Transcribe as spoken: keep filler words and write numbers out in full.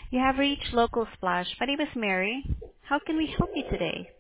You have reached Local Splash. My name is Mary. How can we help you today?